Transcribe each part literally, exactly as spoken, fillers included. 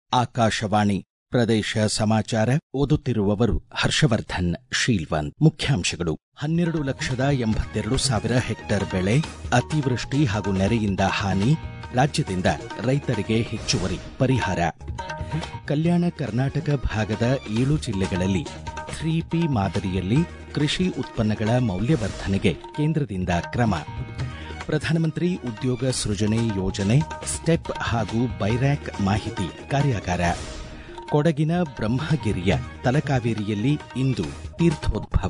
ಆಕಾಶವಾಣಿ ಪ್ರದೇಶ ಸಮಾಚಾರ ಓದುತ್ತಿರುವವರು ಹರ್ಷವರ್ಧನ್ ಶೀಲ್ವಂತ್. ಮುಖ್ಯಾಂಶಗಳು: ಹನ್ನೆರಡು ಲಕ್ಷದ ಎಂಬತ್ತೆರಡು ಸಾವಿರ ಹೆಕ್ಟೇರ್ ಬೆಳೆ, ಅತಿವೃಷ್ಟಿ ಹಾಗೂ ನೆರೆಯಿಂದ ಹಾನಿ, ರಾಜ್ಯದಿಂದ ರೈತರಿಗೆ ಹೆಚ್ಚುವರಿ ಪರಿಹಾರ. ಕಲ್ಯಾಣ ಕರ್ನಾಟಕ ಭಾಗದ ಏಳು ಜಿಲ್ಲೆಗಳಲ್ಲಿ ತ್ರೀ ಪಿ ಮಾದರಿಯಲ್ಲಿ ಕೃಷಿ ಉತ್ಪನ್ನಗಳ ಮೌಲ್ಯವರ್ಧನೆಗೆ ಕೇಂದ್ರದಿಂದ ಕ್ರಮ. ಪ್ರಧಾನಮಂತ್ರಿ ಉದ್ಯೋಗ ಸೃಜನೆ ಯೋಜನೆ ಸ್ಟೆಪ್ ಹಾಗೂ ಬೈರ್ಯಾಕ್ ಮಾಹಿತಿ ಕಾರ್ಯಾಗಾರ. ಕೊಡಗಿನ ಬ್ರಹ್ಮಗಿರಿಯ ತಲಕಾವೇರಿಯಲ್ಲಿ ಇಂದು ತೀರ್ಥೋದ್ಭವ.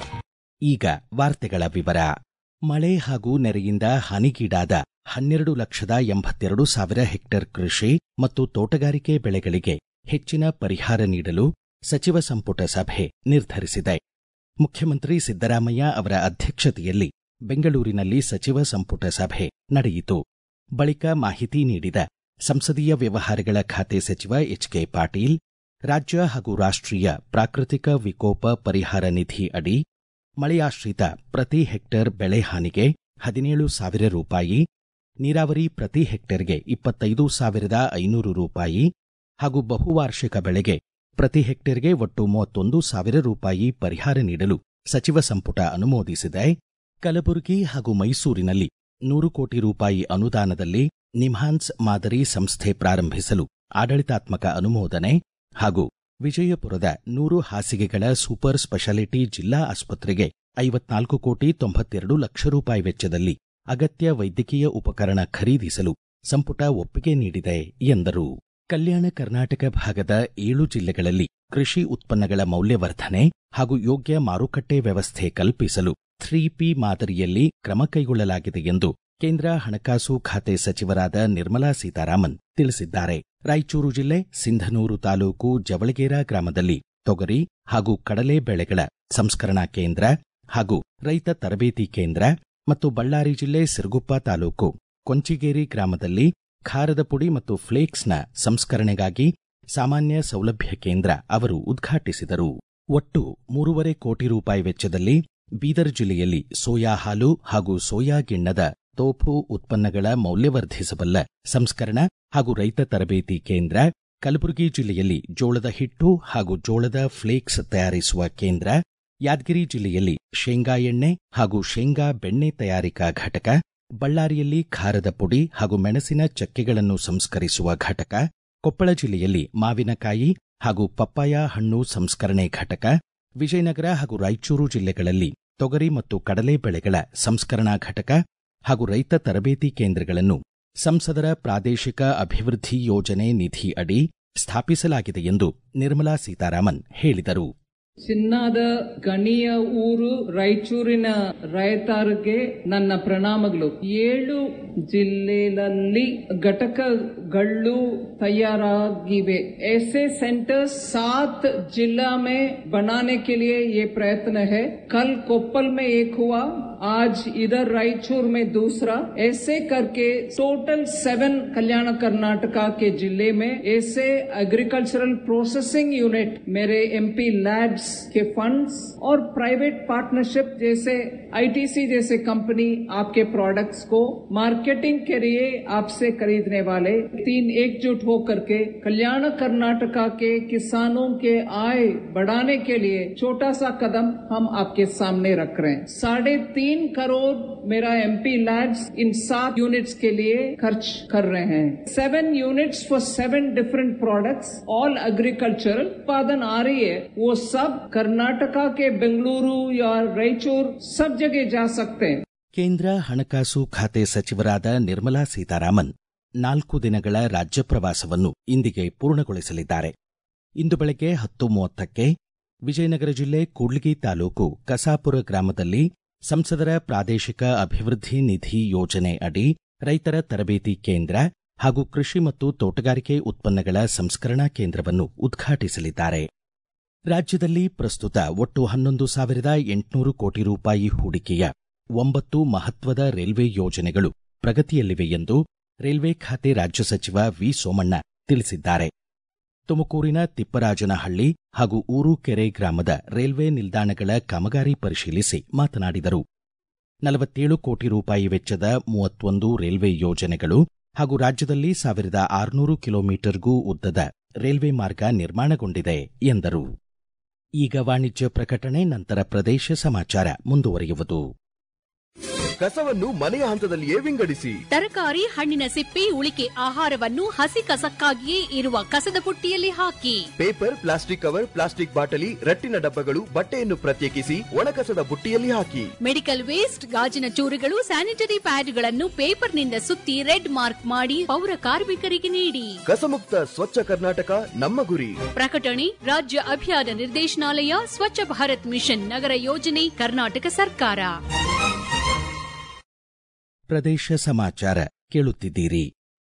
ಈಗ ವಾರ್ತೆಗಳ ವಿವರ. ಮಳೆ ಹಾಗೂ ನೆರೆಯಿಂದ ಹಾನಿಗೀಡಾದ ಹನ್ನೆರಡು ಲಕ್ಷದ ಎಂಬತ್ತೆರಡು ಸಾವಿರ ಹೆಕ್ಟೇರ್ ಕೃಷಿ ಮತ್ತು ತೋಟಗಾರಿಕೆ ಬೆಳೆಗಳಿಗೆ ಹೆಚ್ಚಿನ ಪರಿಹಾರ ನೀಡಲು ಸಚಿವ ಸಂಪುಟ ಸಭೆ ನಿರ್ಧರಿಸಿದೆ. ಮುಖ್ಯಮಂತ್ರಿ ಸಿದ್ದರಾಮಯ್ಯ ಅವರ ಅಧ್ಯಕ್ಷತೆಯಲ್ಲಿ ಬೆಂಗಳೂರಿನಲ್ಲಿ ಸಚಿವ ಸಂಪುಟ ಸಭೆ ನಡೆಯಿತು. ಬಳಿಕ ಮಾಹಿತಿ ನೀಡಿದ ಸಂಸದೀಯ ವ್ಯವಹಾರಗಳ ಖಾತೆ ಸಚಿವ ಎಚ್ ಕೆ ಪಾಟೀಲ್, ರಾಜ್ಯ ಹಾಗೂ ರಾಷ್ಟ್ರೀಯ ಪ್ರಾಕೃತಿಕ ವಿಕೋಪ ಪರಿಹಾರ ನಿಧಿ ಅಡಿ ಮಳೆಯಾಶ್ರಿತ ಪ್ರತಿ ಹೆಕ್ಟೇರ್ ಬೆಳೆ ಹಾನಿಗೆ ಹದಿನೇಳು ಸಾವಿರ ರೂಪಾಯಿ, ನೀರಾವರಿ ಪ್ರತಿ ಹೆಕ್ಟೇರ್ಗೆ ಇಪ್ಪತ್ತೈದು ಸಾವಿರದ ಐನೂರು ರೂಪಾಯಿ ಹಾಗೂ ಬಹುವಾರ್ಷಿಕ ಬೆಳೆಗೆ ಪ್ರತಿ ಹೆಕ್ಟೇರ್ಗೆ ಒಟ್ಟು ಮೂವತ್ತೊಂದು ಸಾವಿರ ರೂಪಾಯಿ ಪರಿಹಾರ ನೀಡಲು ಸಚಿವ ಸಂಪುಟ ಅನುಮೋದಿಸಿದೆ. ಕಲಬುರಗಿ ಹಾಗೂ ಮೈಸೂರಿನಲ್ಲಿ ನೂರು ಕೋಟಿ ರೂಪಾಯಿ ಅನುದಾನದಲ್ಲಿ ನಿಮ್ಹಾನ್ಸ್ ಮಾದರಿ ಸಂಸ್ಥೆ ಪ್ರಾರಂಭಿಸಲು ಆಡಳಿತಾತ್ಮಕ ಅನುಮೋದನೆ ಹಾಗೂ ವಿಜಯಪುರದ ನೂರು ಹಾಸಿಗೆಗಳ ಸೂಪರ್ ಸ್ಪೆಷಾಲಿಟಿ ಜಿಲ್ಲಾ ಆಸ್ಪತ್ರೆಗೆ ಐವತ್ನಾಲ್ಕು ಕೋಟಿ ತೊಂಬತ್ತೆರಡು ಲಕ್ಷ ರೂಪಾಯಿ ವೆಚ್ಚದಲ್ಲಿ ಅಗತ್ಯ ವೈದ್ಯಕೀಯ ಉಪಕರಣ ಖರೀದಿಸಲು ಸಂಪುಟ ಒಪ್ಪಿಗೆ ನೀಡಿದೆ ಎಂದರು. ಕಲ್ಯಾಣ ಕರ್ನಾಟಕ ಭಾಗದ ಏಳು ಜಿಲ್ಲೆಗಳಲ್ಲಿ ಕೃಷಿ ಉತ್ಪನ್ನಗಳ ಮೌಲ್ಯವರ್ಧನೆ ಹಾಗೂ ಯೋಗ್ಯ ಮಾರುಕಟ್ಟೆ ವ್ಯವಸ್ಥೆ ಕಲ್ಪಿಸಲು ತ್ರೀ ಪಿ ಮಾದರಿಯಲ್ಲಿ ಕ್ರಮ ಕೈಗೊಳ್ಳಲಾಗಿದೆ ಎಂದು ಕೇಂದ್ರ ಹಣಕಾಸು ಖಾತೆ ಸಚಿವರಾದ ನಿರ್ಮಲಾ ಸೀತಾರಾಮನ್ ತಿಳಿಸಿದ್ದಾರೆ. ರಾಯಚೂರು ಜಿಲ್ಲೆ ಸಿಂಧನೂರು ತಾಲೂಕು ಜವಳಗೇರ ಗ್ರಾಮದಲ್ಲಿ ತೊಗರಿ ಹಾಗೂ ಕಡಲೆ ಬೆಳೆಗಳ ಸಂಸ್ಕರಣಾ ಕೇಂದ್ರ ಹಾಗೂ ರೈತ ತರಬೇತಿ ಕೇಂದ್ರ ಮತ್ತು ಬಳ್ಳಾರಿ ಜಿಲ್ಲೆ ಸಿರುಗುಪ್ಪ ತಾಲೂಕು ಕೊಂಚಿಗೇರಿ ಗ್ರಾಮದಲ್ಲಿ ಖಾರದ ಪುಡಿ ಮತ್ತು ಫ್ಲೇಕ್ಸ್ನ ಸಂಸ್ಕರಣೆಗಾಗಿ ಸಾಮಾನ್ಯ ಸೌಲಭ್ಯ ಕೇಂದ್ರ ಅವರು ಉದ್ಘಾಟಿಸಿದರು. ಒಟ್ಟು ಮೂರುವರೆ ಕೋಟಿ ರೂಪಾಯಿ ವೆಚ್ಚದಲ್ಲಿ ಬೀದರ್ ಜಿಲ್ಲೆಯಲ್ಲಿ ಸೋಯಾ ಹಾಲು ಹಾಗೂ ಸೋಯಾ ಗಿಣ್ಣದ ತೋಫು ಉತ್ಪನ್ನಗಳ ಮೌಲ್ಯವರ್ಧಿಸಬಲ್ಲ ಸಂಸ್ಕರಣಾ ಹಾಗೂ ರೈತ ತರಬೇತಿ ಕೇಂದ್ರ, ಕಲಬುರಗಿ ಜಿಲ್ಲೆಯಲ್ಲಿ ಜೋಳದ ಹಿಟ್ಟು ಹಾಗೂ ಜೋಳದ ಫ್ಲೇಕ್ಸ್ ತಯಾರಿಸುವ ಕೇಂದ್ರ, ಯಾದಗಿರಿ ಜಿಲ್ಲೆಯಲ್ಲಿ ಶೇಂಗಾ ಎಣ್ಣೆ ಹಾಗೂ ಶೇಂಗಾ ಬೆಣ್ಣೆ ತಯಾರಿಕಾ ಘಟಕ, ಬಳ್ಳಾರಿಯಲ್ಲಿ ಖಾರದ ಪುಡಿ ಹಾಗೂ ಮೆಣಸಿನ ಚಕ್ಕೆಗಳನ್ನು ಸಂಸ್ಕರಿಸುವ ಘಟಕ, ಕೊಪ್ಪಳ ಜಿಲ್ಲೆಯಲ್ಲಿ ಮಾವಿನಕಾಯಿ ಹಾಗೂ ಪಪ್ಪಾಯ ಹಣ್ಣು ಸಂಸ್ಕರಣೆ ಘಟಕ, ವಿಜಯನಗರ ಹಾಗೂ ರಾಯಚೂರು ಜಿಲ್ಲೆಗಳಲ್ಲಿ ತೊಗರಿ ಮತ್ತು ಕಡಲೆ ಬೆಳೆಗಳ ಸಂಸ್ಕರಣಾ ಘಟಕ ಹಾಗೂ ರೈತ ತರಬೇತಿ ಕೇಂದ್ರಗಳನ್ನು ಸಂಸದರ ಪ್ರಾದೇಶಿಕ ಅಭಿವೃದ್ಧಿ ಯೋಜನೆ ನಿಧಿ ಅಡಿ ಸ್ಥಾಪಿಸಲಾಗಿದೆ ಎಂದು ನಿರ್ಮಲಾ ಸೀತಾರಾಮನ್ ಹೇಳಿದರು. ಚಿನ್ನದ ಗಣಿಯ ಊರು ರಾಯಚೂರಿನ ರೈತರಿಗೆ ನನ್ನ ಪ್ರಣಾಮಗಳು. ಏಳು ಜಿಲ್ಲೆಯಲ್ಲಿ ಘಟಕಗಳು ತಯಾರಾಗಿವೆ. ऐसे सेंटर सात जिला में बनाने के लिए ये प्रयत्न है. कल कोप्पल में एक हुआ, आज इधर रायचूर में दूसरा. ऐसे करके टोटल सेवन कल्याण कर्नाटका के जिले में ऐसे एग्रीकल्चरल प्रोसेसिंग यूनिट मेरे एमपी लैब्स के फंड्स और प्राइवेट पार्टनरशिप जैसे आईटीसी जैसे कंपनी आपके प्रोडक्ट्स को मार्केटिंग के लिए आपसे खरीदने वाले तीन एकजुट होकर के कल्याण कर्नाटका के किसानों के आय बढ़ाने के लिए छोटा सा कदम हम आपके सामने रख रहे हैं. साढ़े तीन करोड़ मेरा एमपी लैब्स इन सात यूनिट्स के लिए खर्च कर रहे हैं. Seven units for seven different products, all agricultural उत्पादन आ रही है. वो सब कर्नाटका के बेंगलुरु या रायचूर सब जगह जा सकते हैं. ಕೇಂದ್ರ ಹಣಕಾಸು ಖಾತೆ ಸಚಿವರಾದ ನಿರ್ಮಲಾ ಸೀತಾರಾಮನ್ ನಾಲ್ಕು ದಿನಗಳ ರಾಜ್ಯ ಪ್ರವಾಸವನ್ನು ಇಂದಿಗೆ ಪೂರ್ಣಗೊಳಿಸಲಿದ್ದಾರೆ. ಇಂದು ಬೆಳಗ್ಗೆ ಹತ್ತು ಮೂವತ್ತಕ್ಕೆ ವಿಜಯನಗರ ಜಿಲ್ಲೆ ಕೂಡ್ಲಿಗಿ ತಾಲೂಕು ಕಸಾಪುರ ಗ್ರಾಮದಲ್ಲಿ ಸಂಸದರ ಪ್ರಾದೇಶಿಕ ಅಭಿವೃದ್ಧಿ ನಿಧಿ ಯೋಜನೆ ಅಡಿ ರೈತರ ತರಬೇತಿ ಕೇಂದ್ರ ಹಾಗೂ ಕೃಷಿ ಮತ್ತು ತೋಟಗಾರಿಕೆ ಉತ್ಪನ್ನಗಳ ಸಂಸ್ಕರಣಾ ಕೇಂದ್ರವನ್ನು ಉದ್ಘಾಟಿಸಲಿದ್ದಾರೆ. ರಾಜ್ಯದಲ್ಲಿ ಪ್ರಸ್ತುತ ಒಟ್ಟು ಹನ್ನೊಂದು ಸಾವಿರದ ಎಂಟುನೂರು ಕೋಟಿ ರೂಪಾಯಿ ಹೂಡಿಕೆಯ ಒಂಬತ್ತು ಮಹತ್ವದ ರೈಲ್ವೆ ಯೋಜನೆಗಳು ಪ್ರಗತಿಯಲ್ಲಿವೆ ಎಂದು ರೈಲ್ವೆ ಖಾತೆ ರಾಜ್ಯ ಸಚಿವ ವಿ ಸೋಮಣ್ಣ ತಿಳಿಸಿದ್ದಾರೆ. ತುಮಕೂರಿನ ತಿಪ್ಪರಾಜನಹಳ್ಳಿ ಹಾಗೂ ಊರುಕೆರೆ ಗ್ರಾಮದ ರೈಲ್ವೆ ನಿಲ್ದಾಣಗಳ ಕಾಮಗಾರಿ ಪರಿಶೀಲಿಸಿ ಮಾತನಾಡಿದರು. ನಲವತ್ತೇಳು ಕೋಟಿ ರೂಪಾಯಿ ವೆಚ್ಚದ ಮೂವತ್ತೊಂದು ರೈಲ್ವೆ ಯೋಜನೆಗಳು ಹಾಗೂ ರಾಜ್ಯದಲ್ಲಿ ಸಾವಿರದ ಆರುನೂರು ಕಿಲೋಮೀಟರ್ಗೂ ಉದ್ದದ ರೈಲ್ವೆ ಮಾರ್ಗ ನಿರ್ಮಾಣಗೊಂಡಿದೆ ಎಂದರು. ಈಗ ವಾಣಿಜ್ಯ ಪ್ರಕಟಣೆ, ನಂತರ ಪ್ರದೇಶ ಸಮಾಚಾರ ಮುಂದುವರಿಯುವುದು. ಕಸವನ್ನು ಮನೆಯ ಹಂತದಲ್ಲಿಯೇ ವಿಂಗಡಿಸಿ. ತರಕಾರಿ, ಹಣ್ಣಿನ ಸಿಪ್ಪೆ, ಉಳಿಕೆ ಆಹಾರವನ್ನು ಹಸಿ ಕಸಕ್ಕಾಗಿಯೇ ಇರುವ ಕಸದ ಬುಟ್ಟಿಯಲ್ಲಿ ಹಾಕಿ. ಪೇಪರ್, ಪ್ಲಾಸ್ಟಿಕ್ ಕವರ್, ಪ್ಲಾಸ್ಟಿಕ್ ಬಾಟಲಿ, ರಟ್ಟಿನ ಡಬ್ಬಗಳು, ಬಟ್ಟೆಯನ್ನು ಪ್ರತ್ಯೇಕಿಸಿ ಒಣಕಸದ ಬುಟ್ಟಿಯಲ್ಲಿ ಹಾಕಿ. ಮೆಡಿಕಲ್ ವೇಸ್ಟ್, ಗಾಜಿನ ಚೂರುಗಳು, ಸ್ಯಾನಿಟರಿ ಪ್ಯಾಡ್ಗಳನ್ನು ಪೇಪರ್ನಿಂದ ಸುತ್ತಿ ರೆಡ್ ಮಾರ್ಕ್ ಮಾಡಿ ಪೌರ ಕಾರ್ಮಿಕರಿಗೆ ನೀಡಿ. ಕಸಮುಕ್ತ ಸ್ವಚ್ಛ ಕರ್ನಾಟಕ ನಮ್ಮ ಗುರಿ. ಪ್ರಕಟಣೆ ರಾಜ್ಯ ಅಭಿಯಾನ ನಿರ್ದೇಶನಾಲಯ, ಸ್ವಚ್ಛ ಭಾರತ್ ಮಿಷನ್, ನಗರ ಯೋಜನೆ, ಕರ್ನಾಟಕ ಸರ್ಕಾರ. ಪ್ರದೇಶ ಸಮಾಚಾರ ಕೇಳುತ್ತಿದ್ದೀರಿ.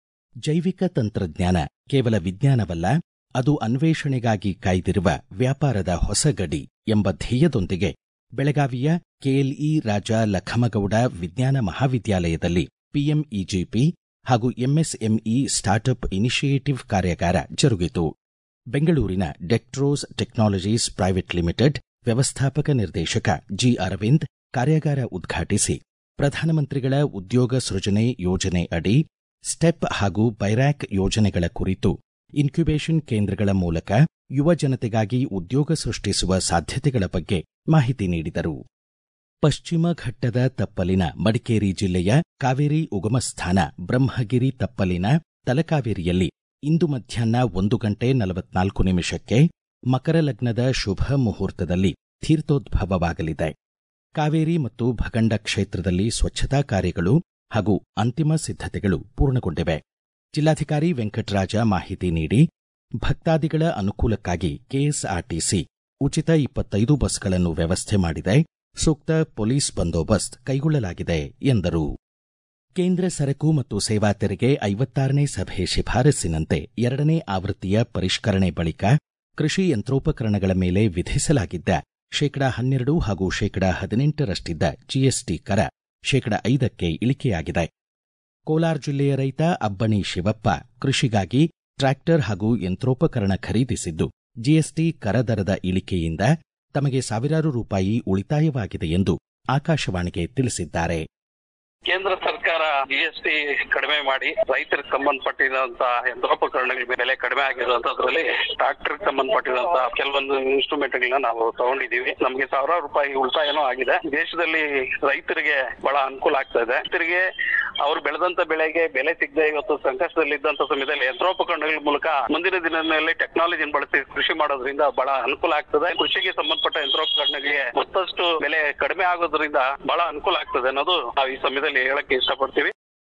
ಜೈವಿಕ ತಂತ್ರಜ್ಞಾನ ಕೇವಲ ವಿಜ್ಞಾನವಲ್ಲ, ಅದು ಅನ್ವೇಷಣೆಗಾಗಿ ಕಾಯ್ದಿರುವ ವ್ಯಾಪಾರದ ಹೊಸ ಗಡಿ ಎಂಬ ಧ್ಯೇಯದೊಂದಿಗೆ ಬೆಳಗಾವಿಯ ಕೆಎಲ್ಇ ರಾಜ ಲಖಮಗೌಡ ವಿಜ್ಞಾನ ಮಹಾವಿದ್ಯಾಲಯದಲ್ಲಿ ಪಿಎಂಇಜಿಪಿ ಹಾಗೂ ಎಂಎಸ್ಎಂಇ ಸ್ಟಾರ್ಟ್ಅಪ್ ಇನಿಷಿಯೇಟಿವ್ ಕಾರ್ಯಾಗಾರ ಜರುಗಿತು. ಬೆಂಗಳೂರಿನ ಡೆಕ್ಟ್ರೋಸ್ ಟೆಕ್ನಾಲಜೀಸ್ ಪ್ರೈವೇಟ್ ಲಿಮಿಟೆಡ್ ವ್ಯವಸ್ಥಾಪಕ ನಿರ್ದೇಶಕ ಜಿ ಅರವಿಂದ್ ಕಾರ್ಯಾಗಾರ ಉದ್ಘಾಟಿಸಿ ಪ್ರಧಾನಮಂತ್ರಿಗಳ ಉದ್ಯೋಗ ಸೃಜನೆ ಯೋಜನೆ ಅಡಿ ಸ್ಟೆಪ್ ಹಾಗೂ ಬೈರ್ಯಾಕ್ ಯೋಜನೆಗಳ ಕುರಿತು ಇನ್ಕ್ಯುಬೇಷನ್ ಕೇಂದ್ರಗಳ ಮೂಲಕ ಯುವ ಜನತೆಗಾಗಿ ಉದ್ಯೋಗ ಸೃಷ್ಟಿಸುವ ಸಾಧ್ಯತೆಗಳ ಬಗ್ಗೆ ಮಾಹಿತಿ ನೀಡಿದರು. ಪಶ್ಚಿಮ ಘಟ್ಟದ ತಪ್ಪಲಿನ ಮಡಿಕೇರಿ ಜಿಲ್ಲೆಯ ಕಾವೇರಿ ಉಗಮಸ್ಥಾನ ಬ್ರಹ್ಮಗಿರಿ ತಪ್ಪಲಿನ ತಲಕಾವೇರಿಯಲ್ಲಿ ಇಂದು ಮಧ್ಯಾಹ್ನ ಒಂದು ಗಂಟೆ ನಲವತ್ನಾಲ್ಕು ನಿಮಿಷಕ್ಕೆ ಮಕರ ಲಗ್ನದ ಶುಭ ಮುಹೂರ್ತದಲ್ಲಿ ತೀರ್ಥೋದ್ಭವವಾಗಲಿದೆ. ಕಾವೇರಿ ಮತ್ತು ಭಗಂಡ ಕ್ಷೇತ್ರದಲ್ಲಿ ಸ್ವಚ್ಛತಾ ಕಾರ್ಯಗಳು ಹಾಗೂ ಅಂತಿಮ ಸಿದ್ಧತೆಗಳು ಪೂರ್ಣಗೊಂಡಿವೆ. ಜಿಲ್ಲಾಧಿಕಾರಿ ವೆಂಕಟರಾಜ ಮಾಹಿತಿ ನೀಡಿ, ಭಕ್ತಾದಿಗಳ ಅನುಕೂಲಕ್ಕಾಗಿ ಕೆಎಸ್ಆರ್ಟಿಸಿ ಉಚಿತ ಇಪ್ಪತ್ತೈದು ಬಸ್ಗಳನ್ನು ವ್ಯವಸ್ಥೆ ಮಾಡಿದೆ, ಸೂಕ್ತ ಪೊಲೀಸ್ ಬಂದೋಬಸ್ತ್ ಕೈಗೊಳ್ಳಲಾಗಿದೆ ಎಂದರು. ಕೇಂದ್ರ ಸರಕು ಮತ್ತು ಸೇವಾ ತೆರಿಗೆ ಐವತ್ತಾರನೇ ಸಭೆ ಶಿಫಾರಸ್ಸಿನಂತೆ ಎರಡನೇ ಆವೃತ್ತಿಯ ಪರಿಷ್ಕರಣೆ ಬಳಿಕ ಕೃಷಿ ಯಂತ್ರೋಪಕರಣಗಳ ಮೇಲೆ ವಿಧಿಸಲಾಗಿದ್ದ ಶೇಕಡಾ ಹನ್ನೆರಡು ಹಾಗೂ ಶೇಕಡಾ ಹದಿನೆಂಟರಷ್ಟಿದ್ದ ಜಿಎಸ್ಟಿ ಕರ ಶೇಕಡಾ ಐದಕ್ಕೆ ಇಳಿಕೆಯಾಗಿದೆ. ಕೋಲಾರ ಜಿಲ್ಲೆಯ ರೈತ ಅಬ್ಬಣಿ ಶಿವಪ್ಪ ಕೃಷಿಗಾಗಿ ಟ್ರ್ಯಾಕ್ಟರ್ ಹಾಗೂ ಯಂತ್ರೋಪಕರಣ ಖರೀದಿಸಿದ್ದು ಜಿಎಸ್ಟಿ ಕರ ದರದ ಇಳಿಕೆಯಿಂದ ತಮಗೆ ಸಾವಿರಾರು ರೂಪಾಯಿ ಉಳಿತಾಯವಾಗಿದೆ ಎಂದು ಆಕಾಶವಾಣಿಗೆ ತಿಳಿಸಿದ್ದಾರೆ. ಕೇಂದ್ರ ಸರ್ಕಾರ ಜಿಎಸ್ಟಿ ಕಡಿಮೆ ಮಾಡಿ ರೈತರಿಗೆ ಸಂಬಂಧಪಟ್ಟಿರುವಂತಹ ಯಂತ್ರೋಪಕರಣಗಳ ಬೆಲೆ ಕಡಿಮೆ ಆಗಿರುವಂತದ್ರಲ್ಲಿ ಟ್ರಾಕ್ಟರ್ ಸಂಬಂಧಪಟ್ಟಿರುವಂತಹ ಕೆಲವೊಂದು ಇನ್ಸ್ಟ್ರೂಮೆಂಟ್ ಗಳನ್ನ ನಾವು ತಗೊಂಡಿದೀವಿ. ನಮಗೆ ಸಾವಿರಾರು ರೂಪಾಯಿ ಉಳಿತಾಯನೂ ಆಗಿದೆ. ದೇಶದಲ್ಲಿ ರೈತರಿಗೆ ಬಹಳ ಅನುಕೂಲ ಆಗ್ತಾ ಇದೆ. ರೈತರಿಗೆ ಅವರು ಬೆಳೆದಂತ ಬೆಳೆಗೆ ಬೆಲೆ ಸಿಗದೆ ಇವತ್ತು ಸಂಕಷ್ಟದಲ್ಲಿ ಇದ್ದಂತ ಸಮಯದಲ್ಲಿ ಯಂತ್ರೋಪಕರಣಗಳ ಮೂಲಕ ಮುಂದಿನ ದಿನಗಳಲ್ಲಿ ಟೆಕ್ನಾಲಜಿನ ಬಳಸಿ ಕೃಷಿ ಮಾಡೋದ್ರಿಂದ ಬಹಳ ಅನುಕೂಲ ಆಗ್ತದೆ. ಕೃಷಿಗೆ ಸಂಬಂಧಪಟ್ಟ ಯಂತ್ರೋಪಕರಣಗಳಿಗೆ ಮತ್ತಷ್ಟು ಬೆಲೆ ಕಡಿಮೆ ಆಗೋದ್ರಿಂದ ಬಹಳ ಅನುಕೂಲ ಆಗ್ತದೆ ಅನ್ನೋದು ನಾವು ಈ ಸಮಯದಲ್ಲಿ ಹೇಳಕ್ಕೆ ಇಷ್ಟಪಡ್ತೀವಿ.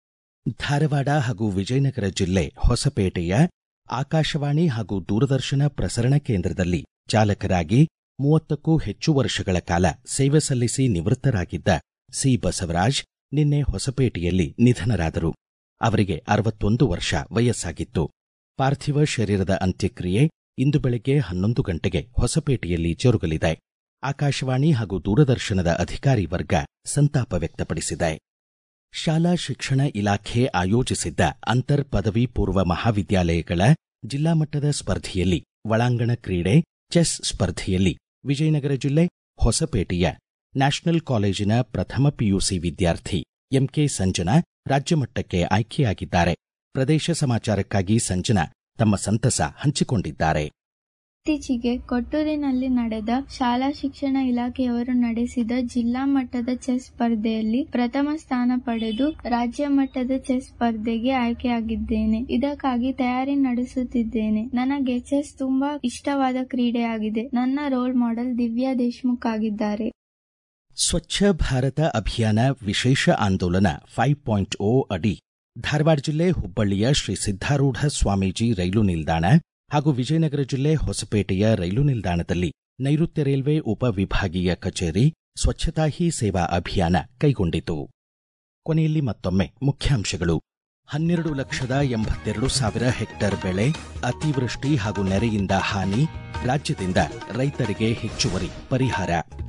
ಧಾರವಾಡ ಹಾಗೂ ವಿಜಯನಗರ ಜಿಲ್ಲೆ ಹೊಸಪೇಟೆಯ ಆಕಾಶವಾಣಿ ಹಾಗೂ ದೂರದರ್ಶನ ಪ್ರಸರಣ ಕೇಂದ್ರದಲ್ಲಿ ಚಾಲಕರಾಗಿ ಮೂವತ್ತಕ್ಕೂ ಹೆಚ್ಚು ವರ್ಷಗಳ ಕಾಲ ಸೇವೆ ಸಲ್ಲಿಸಿ ನಿವೃತ್ತರಾಗಿದ್ದ ಸಿ ಬಸವರಾಜ್ ನಿನ್ನೆ ಹೊಸಪೇಟೆಯಲ್ಲಿ ನಿಧನರಾದರು. ಅವರಿಗೆ ಅರವತ್ತೊಂದು ವರ್ಷ ವಯಸ್ಸಾಗಿತ್ತು. ಪಾರ್ಥಿವ ಶರೀರದ ಅಂತ್ಯಕ್ರಿಯೆ ಇಂದು ಬೆಳಗ್ಗೆ ಹನ್ನೊಂದು ಗಂಟೆಗೆ ಹೊಸಪೇಟೆಯಲ್ಲಿ ಜರುಗಲಿದೆ. ಆಕಾಶವಾಣಿ ಹಾಗೂ ದೂರದರ್ಶನದ ಅಧಿಕಾರಿ ವರ್ಗ ಸಂತಾಪ ವ್ಯಕ್ತಪಡಿಸಿದೆ. ಶಾಲಾ ಶಿಕ್ಷಣ ಇಲಾಖೆ ಆಯೋಜಿಸಿದ್ದ ಅಂತರ್ ಪದವಿ ಪೂರ್ವ ಮಹಾವಿದ್ಯಾಲಯಗಳ ಜಿಲ್ಲಾ ಮಟ್ಟದ ಸ್ಪರ್ಧೆಯಲ್ಲಿ ಒಳಾಂಗಣ ಕ್ರೀಡೆ ಚೆಸ್ ಸ್ಪರ್ಧೆಯಲ್ಲಿ ವಿಜಯನಗರ ಜಿಲ್ಲೆ ಹೊಸಪೇಟೆಯ ನ್ಯಾಷನಲ್ ಕಾಲೇಜಿನ ಪ್ರಥಮ ಪಿಯುಸಿ ವಿದ್ಯಾರ್ಥಿ ಎಂಕೆ ಸಂಜನಾ ರಾಜ್ಯಮಟ್ಟಕ್ಕೆ ಆಯ್ಕೆಯಾಗಿದ್ದಾರೆ. ಪ್ರದೇಶ ಸಮಾಚಾರಕ್ಕಾಗಿ ಸಂಜನಾ ತಮ್ಮ ಸಂತಸ ಹಂಚಿಕೊಂಡಿದ್ದಾರೆ. ಇತ್ತೀಚೆಗೆ ಕೊಟ್ಟೂರಿನಲ್ಲಿ ನಡೆದ ಶಾಲಾ ಶಿಕ್ಷಣ ಇಲಾಖೆಯವರು ನಡೆಸಿದ ಜಿಲ್ಲಾ ಮಟ್ಟದ ಚೆಸ್ ಸ್ಪರ್ಧೆಯಲ್ಲಿ ಪ್ರಥಮ ಸ್ಥಾನ ಪಡೆದು ರಾಜ್ಯ ಮಟ್ಟದ ಚೆಸ್ ಸ್ಪರ್ಧೆಗೆ ಆಯ್ಕೆಯಾಗಿದ್ದೇನೆ. ಇದಕ್ಕಾಗಿ ತಯಾರಿ ನಡೆಸುತ್ತಿದ್ದೇನೆ. ನನಗೆ ಚೆಸ್ ತುಂಬಾ ಇಷ್ಟವಾದ ಕ್ರೀಡೆಯಾಗಿದೆ. ನನ್ನ ರೋಲ್ ಮಾಡೆಲ್ ದಿವ್ಯಾ ದೇಶ್ಮುಖ್ ಆಗಿದ್ದಾರೆ. ಸ್ವಚ್ಛ ಭಾರತ ಅಭಿಯಾನ ವಿಶೇಷ ಆಂದೋಲನ ಫೈವ್ ಪಾಯಿಂಟ್ ಓ ಅಡಿ ಧಾರವಾಡ ಜಿಲ್ಲೆ ಹುಬ್ಬಳ್ಳಿಯ ಶ್ರೀ ಸಿದ್ದಾರೂಢ ಸ್ವಾಮೀಜಿ ರೈಲು ನಿಲ್ದಾಣ ಹಾಗೂ ವಿಜಯನಗರ ಜಿಲ್ಲೆ ಹೊಸಪೇಟೆಯ ರೈಲು ನಿಲ್ದಾಣದಲ್ಲಿ ನೈಋತ್ಯ ರೈಲ್ವೆ ಉಪವಿಭಾಗೀಯ ಕಚೇರಿ ಸ್ವಚ್ಛತಾ ಹಿ ಸೇವಾ ಅಭಿಯಾನ ಕೈಗೊಂಡಿತು. ಕೊನೆಯಲ್ಲಿ ಮತ್ತೊಮ್ಮೆ ಮುಖ್ಯಾಂಶಗಳು. ಹನ್ನೆರಡು ಲಕ್ಷದ ಎಂಬತ್ತೆರಡು ಸಾವಿರ ಹೆಕ್ಟೇರ್ ಬೆಳೆ ಅತಿವೃಷ್ಟಿ ಹಾಗೂ ನೆರೆಯಿಂದ ಹಾನಿ, ರಾಜ್ಯದಿಂದ ರೈತರಿಗೆ ಹೆಚ್ಚುವರಿ ಪರಿಹಾರ.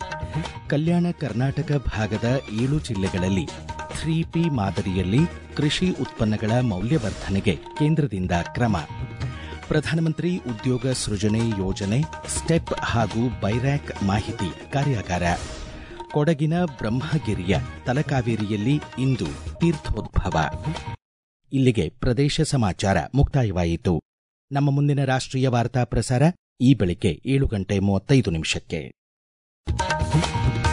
ಕಲ್ಯಾಣ ಕರ್ನಾಟಕ ಭಾಗದ ಏಳು ಜಿಲ್ಲೆಗಳಲ್ಲಿ ಥ್ರೀ ಪಿ ಮಾದರಿಯಲ್ಲಿ ಕೃಷಿ ಉತ್ಪನ್ನಗಳ ಮೌಲ್ಯವರ್ಧನೆಗೆ ಕೇಂದ್ರದಿಂದ ಕ್ರಮ. ಪ್ರಧಾನಮಂತ್ರಿ ಉದ್ಯೋಗ ಸೃಜನೆ ಯೋಜನೆ ಸ್ಟೆಪ್ ಹಾಗೂ ಬೈರ್ಯಾಕ್ ಮಾಹಿತಿ ಕಾರ್ಯಾಗಾರ. ಕೊಡಗಿನ ಬ್ರಹ್ಮಗಿರಿಯ ತಲಕಾವೇರಿಯಲ್ಲಿ ಇಂದು ತೀರ್ಥೋದ್ಭವ. ಇಲ್ಲಿಗೆ ಪ್ರದೇಶ ಸಮಾಚಾರ ಮುಕ್ತಾಯವಾಯಿತು. ನಮ್ಮ ಮುಂದಿನ ರಾಷ್ಟ್ರೀಯ ವಾರ್ತಾ ಪ್ರಸಾರ ಈ ಬೆಳಿಗ್ಗೆ ಏಳು ಗಂಟೆ ಮೂವತ್ತೈದು ನಿಮಿಷಕ್ಕೆ.